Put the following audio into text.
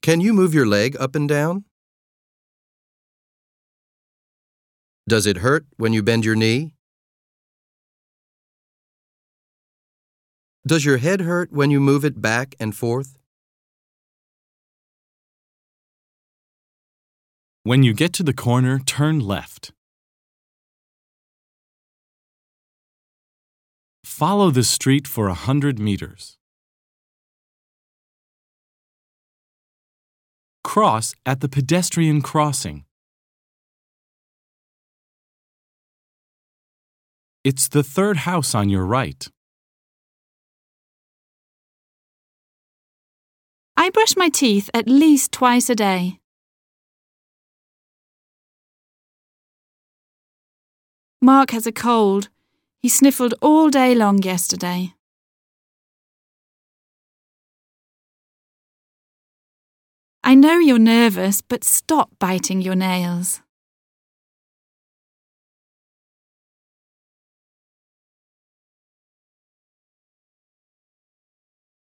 Can you move your leg up and down? Does it hurt when you bend your knee? Does your head hurt when you move it back and forth? When you get to the corner, turn left. Follow the street for 100 meters. Cross at the pedestrian crossing. It's the third house on your right. I brush my teeth at least twice a day. Mark has a cold. He sniffled all day long yesterday. I know you're nervous, but stop biting your nails.